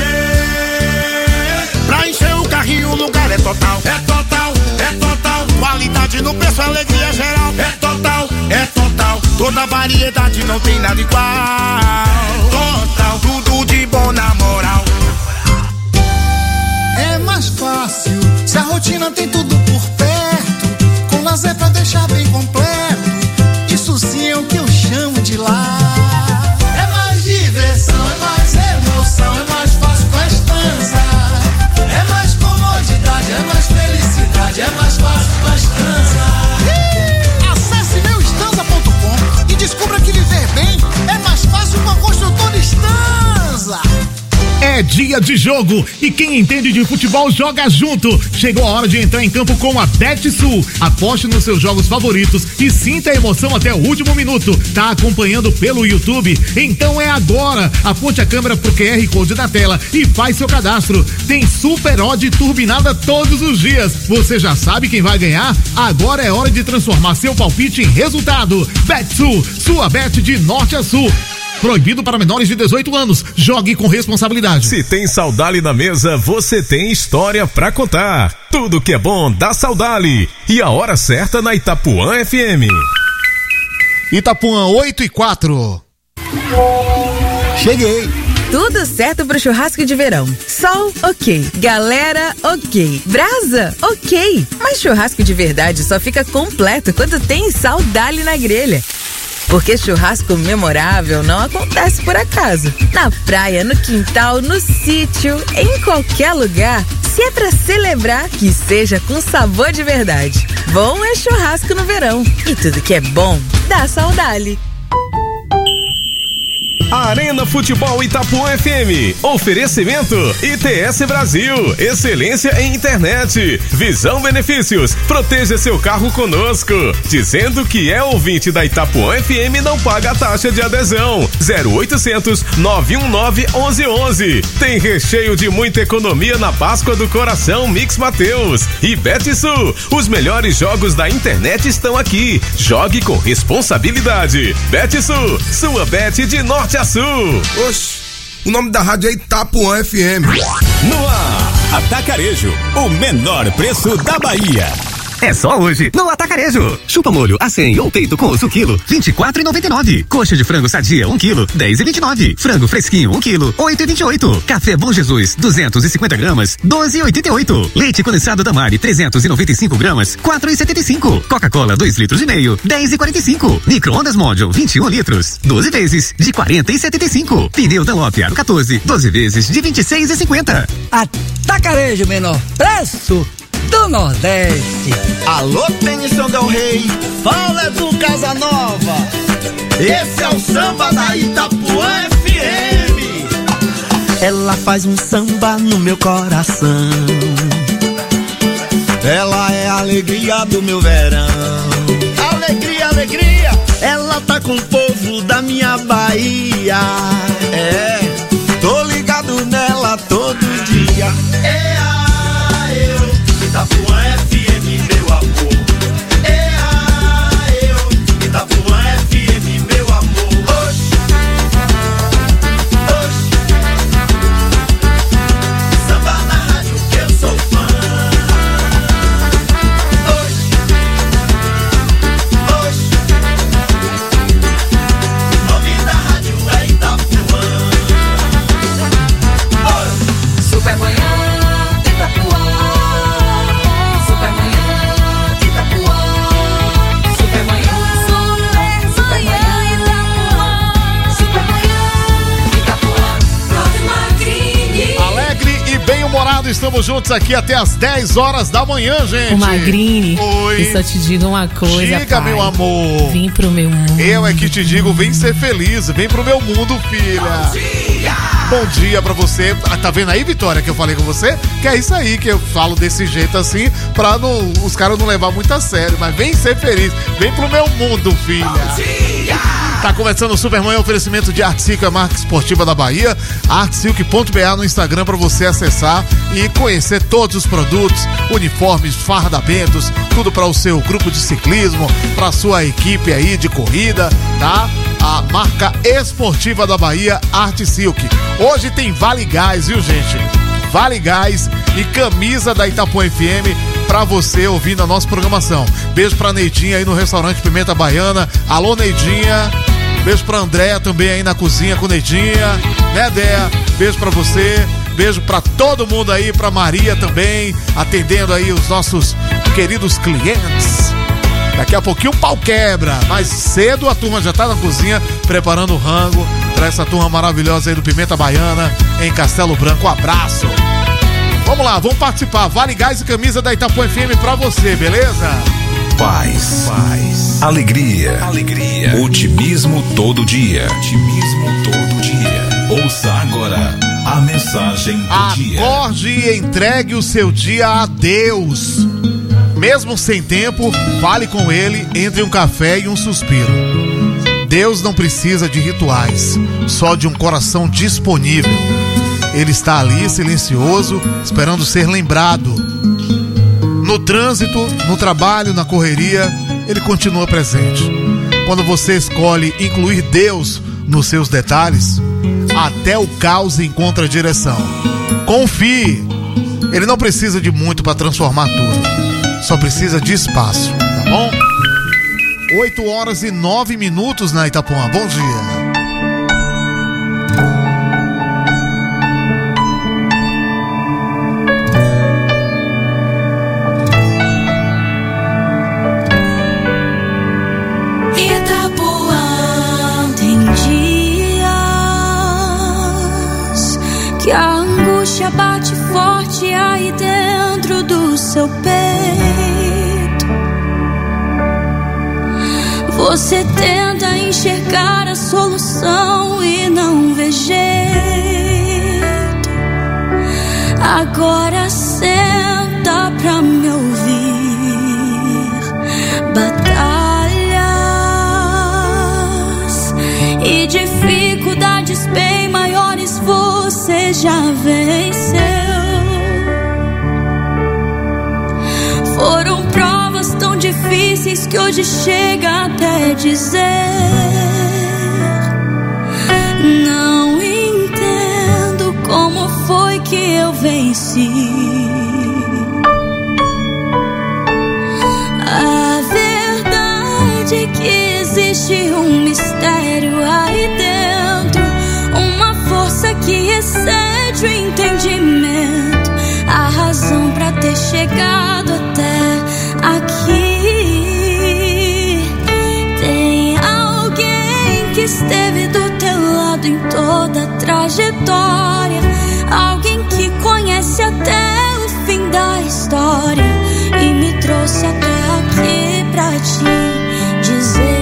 Pra encher o carrinho, o lugar é total. É total, é total. Qualidade no preço, alegria é geral. É total, é total. Toda variedade, não tem nada igual. Total, tudo de bom na moral. É mais fácil, se a rotina tem tudo por perto, com lazer pra deixar bem completo, isso sim é o que eu chamo de lar. É mais diversão, é mais emoção, é mais fácil com a Estanza. É mais comodidade, é mais felicidade, é mais fácil com a Estanza. Acesse meu estanza ponto com e descubra que viver bem é mais fácil com a construtora Estanza. É dia de jogo e quem entende de futebol joga junto. Chegou a hora de entrar em campo com a BetSul. Aposte nos seus jogos favoritos e sinta a emoção até o último minuto. Tá acompanhando pelo YouTube? Então é agora. Aponte a câmera pro Q R Code da tela e faz seu cadastro. Tem Super Odd turbinada todos os dias. Você já sabe quem vai ganhar? Agora é hora de transformar seu palpite em resultado. BetSul, sua bet de norte a sul. Proibido para menores de dezoito anos. Jogue com responsabilidade. Se tem Saudali na mesa, você tem história pra contar. Tudo que é bom dá Saudali. E a hora certa na Itapuã F M. Itapuã oito e quatro. Cheguei. Tudo certo pro churrasco de verão. Sol, ok. Galera, ok. Brasa, ok. Mas churrasco de verdade só fica completo quando tem Saudali na grelha. Porque churrasco memorável não acontece por acaso. Na praia, no quintal, no sítio, em qualquer lugar. Se é pra celebrar, que seja com sabor de verdade. Bom é churrasco no verão. E tudo que é bom, dá Saudali. Arena Futebol Itapuã F M. Oferecimento I T S Brasil. Excelência em internet. Visão Benefícios. Proteja seu carro conosco. Dizendo que é ouvinte da Itapuã F M, não paga a taxa de adesão. zero oitocentos, nove um nove, onze onze. Tem recheio de muita economia na Páscoa do Coração Mix Mateus. E BetSul. Os melhores jogos da internet estão aqui. Jogue com responsabilidade. BetSul. Sua bet de norte a sul. Oxi, o nome da rádio é Itapuã F M. No ar, Atacarejo, o menor preço da Bahia. É só hoje no Atacarejo. Chupa molho a cem ou peito com osso quilo, vinte e quatro reais e noventa e nove. Coxa de frango sadia um quilo, dez reais e vinte e nove. Frango fresquinho um quilo, oito reais e vinte e oito. Café Bom Jesus duzentos e cinquenta gramas, doze reais e oitenta e oito. Leite condensado Damari trezentos e noventa e cinco gramas, quatro reais e setenta e cinco. Coca-Cola dois litros e meio, dez reais e quarenta e cinco. Micro-ondas Módio vinte e um litros, doze vezes de quarenta reais e setenta e cinco. Pneu Dunlop Aro quatorze, doze vezes de vinte e seis reais e cinquenta. Atacarejo, menor preço do Nordeste. Alô, Tenição Del Rey, Fala do Casanova. esse é o samba da Itapuã F M. Ela faz um samba no meu coração. Ela é a alegria do meu verão. alegria, ela tá com o povo da minha Bahia. É, tô ligado nela todo dia. É a eu, Itapuã F M, meu amor. É a eu, Itapuã F M, meu amor. Oxi, oxi, samba na rádio que eu sou fã. Oxi, oxi, o nome da rádio é Itapuã. Super Manhã Itapuã, Super Manhã Itapuã, Super Manhã, Super Manhã Itapuã, Super Manhã Itapuã, Flávio Magrini. Alegre e bem-humorado, estamos juntos aqui até as dez horas da manhã, gente. O Magrini, Oi. eu só te digo uma coisa, Diga, pai. meu amor. Vim pro meu mundo. Eu é que te digo, vem ser feliz, vem pro meu mundo, filha. Bom dia! Bom dia pra você. Ah, tá vendo aí, Vitória, que eu falei com você? Que é isso aí, que eu falo desse jeito assim, pra não, os caras não levar muito a sério. Mas vem ser feliz, vem pro meu mundo, filha. Bom dia! Tá começando o Supermanhã, oferecimento de Arte Silk, a marca esportiva da Bahia. arte silk ponto b a no Instagram pra você acessar e conhecer todos os produtos, uniformes, fardamentos, tudo para o seu grupo de ciclismo, pra sua equipe aí de corrida, tá? A marca esportiva da Bahia, Arte Silk. Hoje tem Vale Gás, viu, gente? Vale Gás e camisa da Itapuã F M pra você ouvindo a nossa programação. Beijo pra Neidinha aí no restaurante Pimenta Baiana. Alô, Neidinha. Beijo pra Andréa também aí na cozinha com Neidinha. Né, Déa? Beijo pra você. Beijo pra todo mundo aí, pra Maria também, atendendo aí os nossos queridos clientes. Daqui a pouquinho o pau quebra, mas cedo a turma já tá na cozinha preparando o rango pra essa turma maravilhosa aí do Pimenta Baiana em Castelo Branco. Um abraço. Vamos lá, vamos participar. Vale Gás e camisa da Itapuã F M pra você, beleza? Paz, paz, alegria, alegria, otimismo todo dia, otimismo todo dia. Ouça agora a mensagem do dia. Acorde e entregue o seu dia a Deus. Mesmo sem tempo, fale com Ele entre um café e um suspiro. Deus não precisa de rituais, só de um coração disponível. Ele está ali, silencioso, esperando ser lembrado. No trânsito, no trabalho, na correria, Ele continua presente. Quando você escolhe incluir Deus nos seus detalhes, até o caos encontra direção. Confie, Ele não precisa de muito para transformar tudo, só precisa de espaço, tá bom? oito horas e nove minutos na Itapuã. Bom dia. Que a angústia bate forte aí dentro do seu peito. Você tenta enxergar a solução e não vê jeito. Agora senta pra me ouvir. Batalhas e dificuldades bem maiores você já venceu. Foram provas tão difíceis que hoje chega até dizer: não entendo como foi que eu venci. A verdade é que existe um mistério aí dentro, uma força que excede o entendimento, a razão pra ter chegado até aqui. Tem alguém que esteve do teu lado em toda a trajetória, alguém que conhece até o fim da história e me trouxe até aqui pra te dizer.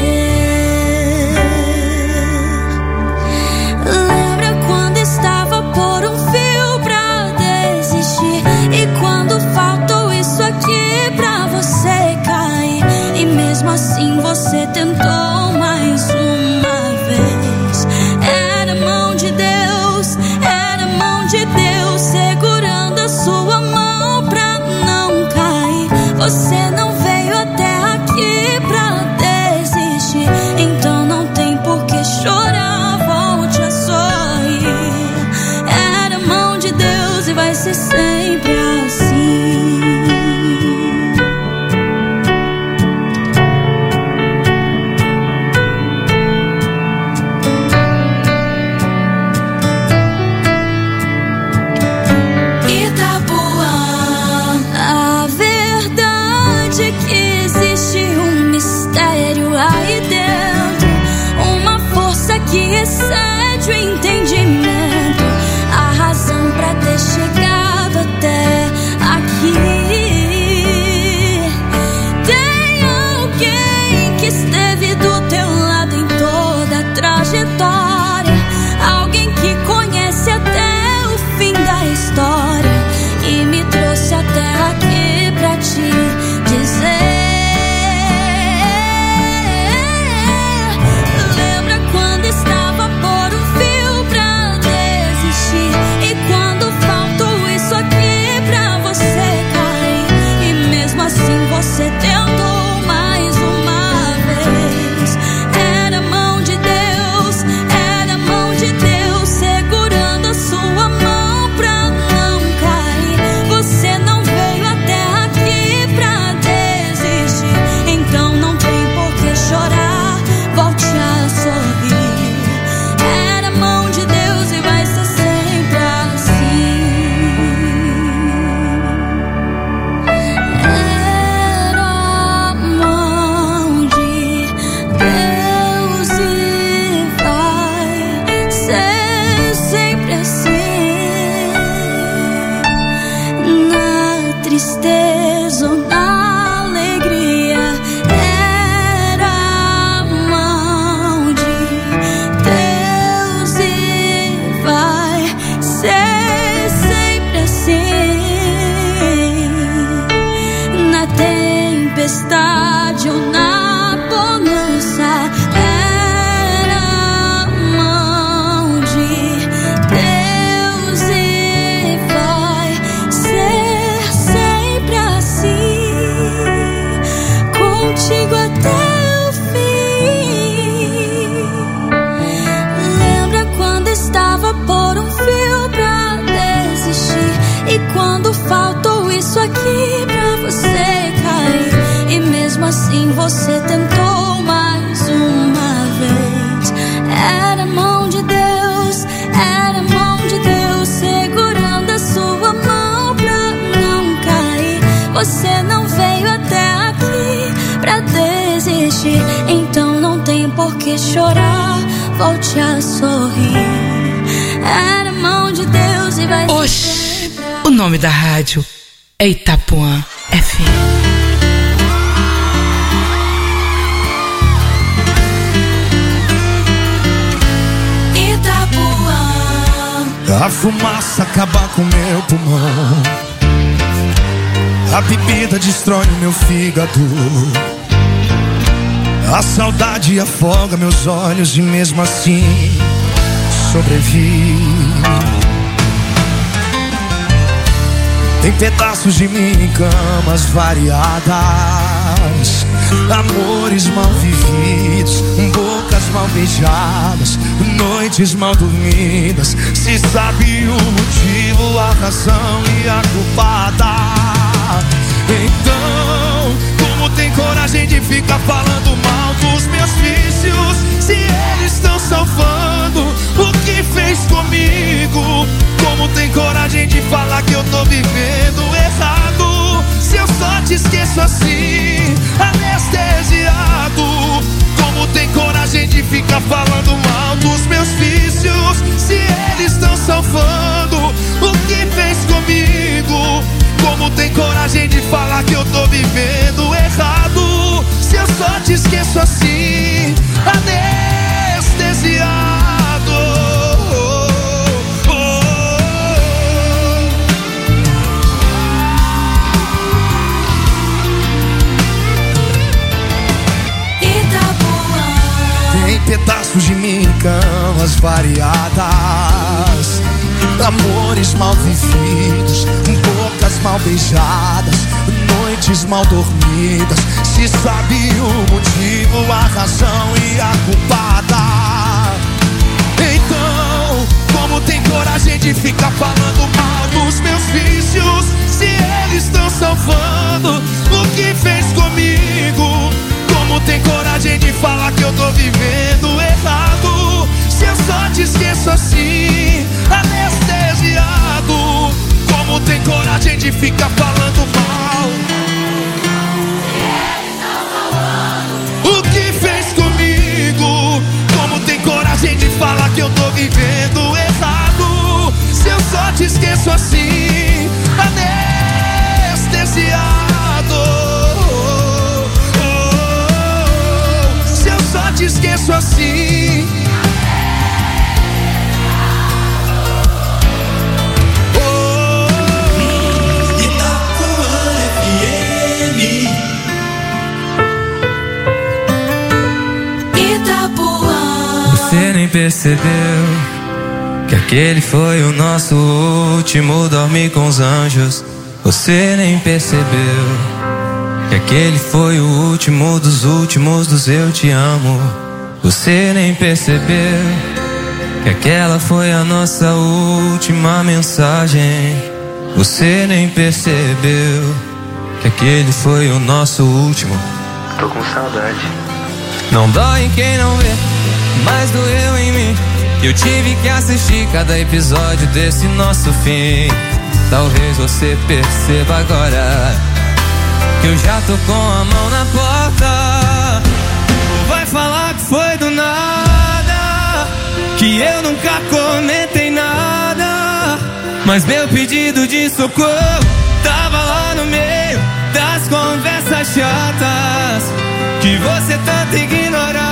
Assim você tentou excede o entendimento, a razão pra ter chegado até aqui. Tem alguém que esteve do teu lado em toda a trajetória, alguém que conhece até o fim da história e me trouxe até aqui pra te dizer. Lembra quando estava por um fio pra desistir, e quando faltou isso aqui pra você cair, e mesmo assim você tentou mais uma vez. Era a mão de Deus, era a mão de Deus segurando a sua mão pra não cair. Você não veio até aqui pra desistir, então não tem por que chorar, volte a sorrir. Era a mão de Deus e vai ser sempre assim. Era a mão de Deus e vai ser sempre assim. Na tristeza ou na alegria, era a mão de Deus e vai ser sempre assim. Na tempestade ou na bonança, era a mão de Deus e vai ser sempre assim, contigo até o fim. Lembra quando estava por um fio pra desistir, e quando faltou isso aqui pra você cair, e mesmo assim você tentou mais uma vez. Era a mão de Deus, era a mão de Deus segurando a sua mão pra não cair. Você não veio até aqui pra desistir, então não tem por que chorar, volte a sorrir. Era a mão de Deus e vai ser Oxi, o nome da rádio é Itapuã F M. A fumaça acaba com meu pulmão, a bebida destrói o meu fígado, a saudade afoga meus olhos e mesmo assim sobrevivo. Tem pedaços de mim em camas variadas, amores mal vividos, bocas mal beijadas, noites mal dormidas. Se sabe o motivo, a razão e a culpada, então como tem coragem de ficar falando mal dos meus vícios, se eles estão salvando o que fez comigo? Como tem coragem de falar que eu tô vivendo errado, se eu só te esqueço assim, anestesiado? Como tem coragem de ficar falando mal dos meus vícios, se eles estão salvando o que fez comigo? Como tem coragem de falar que eu tô vivendo errado, se eu só te esqueço assim, anestesiado? Tem pedaços de mim em camas variadas, amores mal vividos, bocas mal beijadas, noites mal dormidas. Se sabe o motivo, a razão e a culpada, então como tem coragem de ficar falando mal dos meus vícios, se eles estão salvando o que fez comigo? Como tem coragem de falar que eu tô vivendo errado, se eu só te esqueço assim, anestesiado? Como tem coragem de ficar falando mal? O que fez comigo? Como tem coragem de falar esqueço assim, anestesiado. Se eu só te esqueço assim. Você nem percebeu que aquele foi o nosso último dormir com os anjos. Você nem percebeu que aquele foi o último dos últimos dos eu te amo. Você nem percebeu que aquela foi a nossa última mensagem. Você nem percebeu que aquele foi o nosso último. Tô com saudade. Não dói em quem não vê, mas doeu em mim. Eu tive que assistir cada episódio desse nosso fim. Talvez você perceba agora que eu já tô com a mão na porta. Vai falar que foi do nada, que eu nunca comentei nada, mas meu pedido de socorro tava lá no meio das conversas chatas que você tanto ignorava.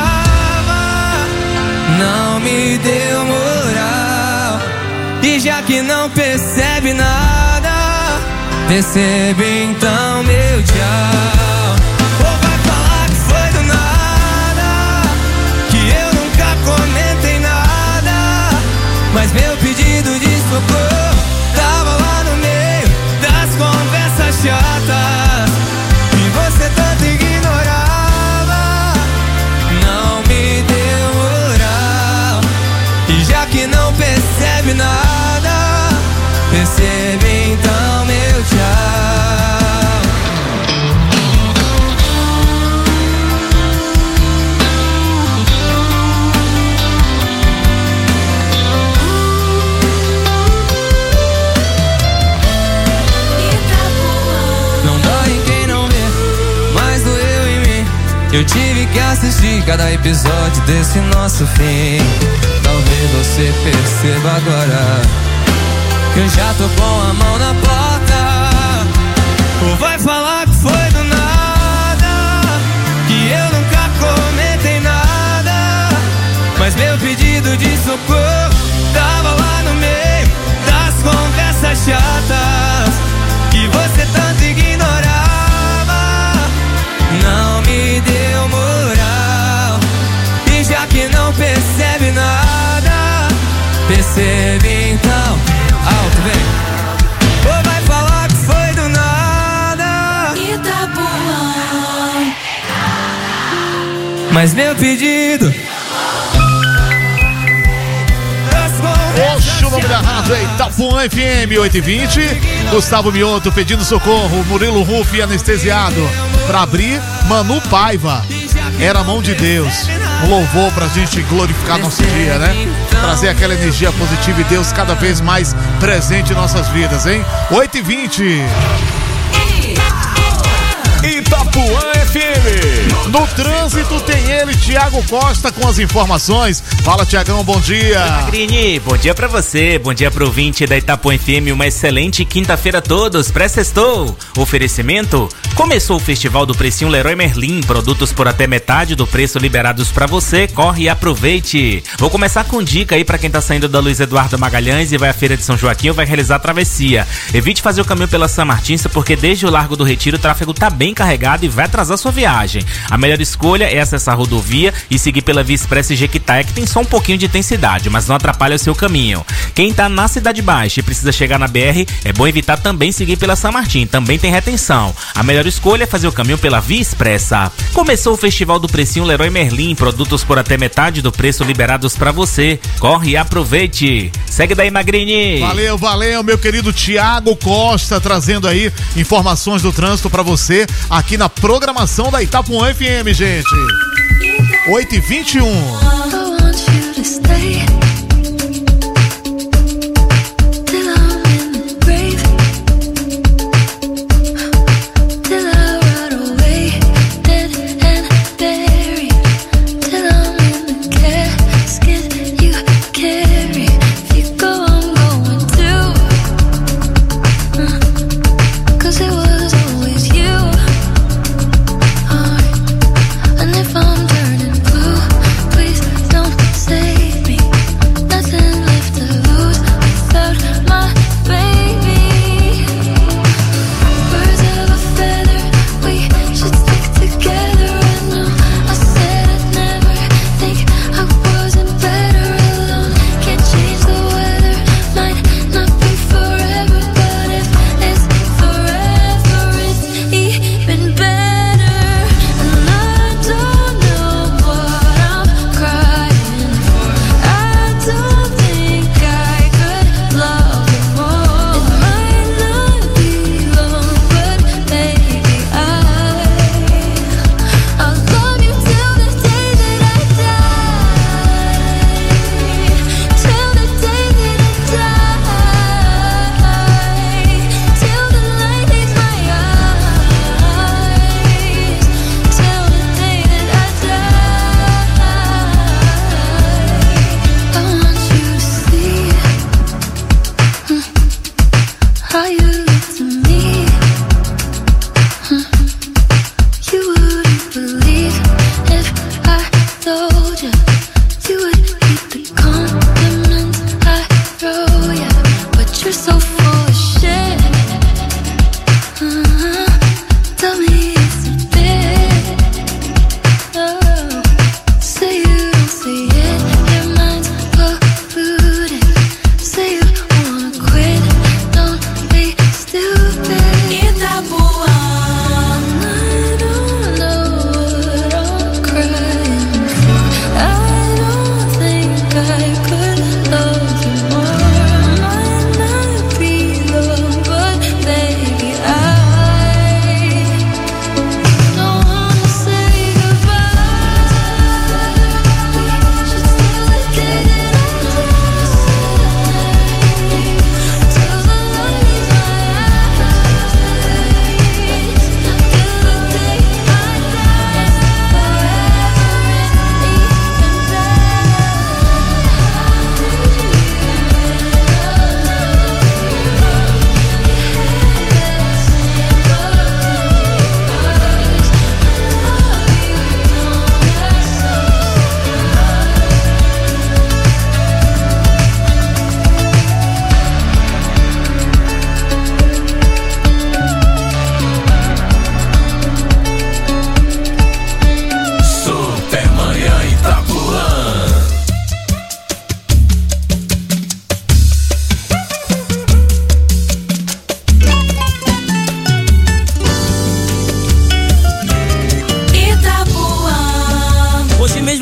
Não me deu moral, e já que não percebe nada, percebe então meu tchau. Ou vai falar que foi do nada, que eu nunca comentei nada, mas meu pedido de socorro tava lá no meio das conversas chatas que você tanto ignorava. Não me deu moral, e já que não percebe nada, percebe então meu tchau. Não dói em quem não vê, mas doeu em mim. Eu tive que assistir cada episódio desse nosso fim. Talvez você perceba agora que eu já tô com a mão na porta. Ou vai falar que foi do nada, que eu nunca comentei nada, mas meu pedido de socorro tava lá no meio das conversas chatas que você tanto ignorava. Não me deu moral, e já que não percebe nada, percebe então. Alto, vem. Ou vai falar que foi do nada, Itapuã, mas meu pedido. Oxe, o nome da rádio é Itapuã F M oito e vinte. Gustavo Mioto pedindo socorro. Murilo Rufi anestesiado. Pra abrir, Manu Paiva. Era a mão de Deus. Um louvor pra gente glorificar nosso dia, né? Trazer aquela energia positiva e Deus cada vez mais presente em nossas vidas, hein? oito e vinte. Itapuã F M. No trânsito tem ele, Tiago Costa, com as informações. Fala, Tiagão, bom dia. Oi, Magrini, bom dia pra você, bom dia pro ouvinte da Itapuã F M, uma excelente quinta-feira a todos, pré-sextou. Oferecimento, começou o Festival do Precinho Leroy Merlin, produtos por até metade do preço liberados pra você, corre e aproveite. Vou começar com dica aí pra quem tá saindo da Luiz Eduardo Magalhães e vai à Feira de São Joaquim ou vai realizar a travessia. Evite fazer o caminho pela São Martins, porque desde o Largo do Retiro o tráfego tá bem carregado e vai atrasar sua viagem. A melhor escolha é acessar a rodovia e seguir pela Via Expressa Jequitá, que tem só um pouquinho de intensidade, mas não atrapalha o seu caminho. Quem tá na Cidade Baixa e precisa chegar na B R, é bom evitar também seguir pela São Martim, também tem retenção. A melhor escolha é fazer o caminho pela Via Expressa. Começou o Festival do Precinho Leroy Merlin, produtos por até metade do preço liberados pra você. Corre e aproveite. Segue daí, Magrini. Valeu, valeu, meu querido Tiago Costa, trazendo aí informações do trânsito pra você aqui na programação da Itapuã F M, gente. oito e vinte e um.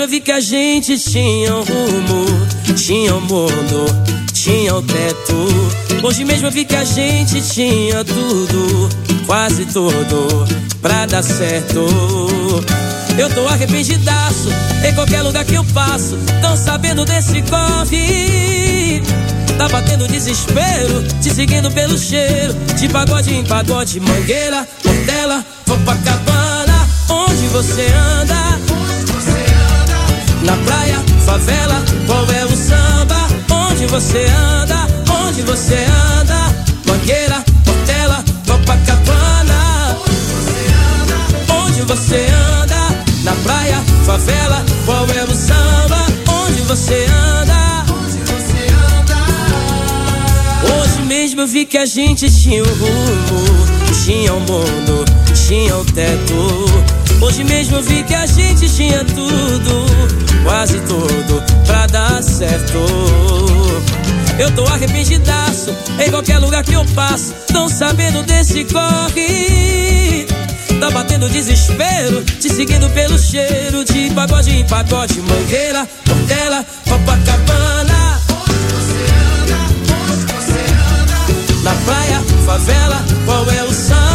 vi que a gente tinha um rumo, tinha um mundo, tinha um teto. Hoje mesmo eu vi que a gente tinha tudo, quase tudo, pra dar certo. Eu tô arrependidaço, em qualquer lugar que eu passo, tão sabendo desse corre. Tá batendo desespero, te seguindo pelo cheiro, de pagode em pagode, Mangueira, Portela, Copacabana. Onde você anda? Na praia, favela, qual é o samba? Onde você anda? Onde você anda? Mangueira, Portela, Copacabana. Onde você anda? Na praia, favela, qual é o samba? Onde você anda? Hoje mesmo eu vi que a gente tinha um rumo, tinha um mundo, tinha um teto. Hoje mesmo eu vi que a gente tinha tudo, quase tudo, pra dar certo. Eu tô arrependidaço, em qualquer lugar que eu passo, tão sabendo desse corre. Tá batendo desespero, te seguindo pelo cheiro, de pagode em pagode, Mangueira, Portela, Copacabana. Na praia, favela, qual é o samba?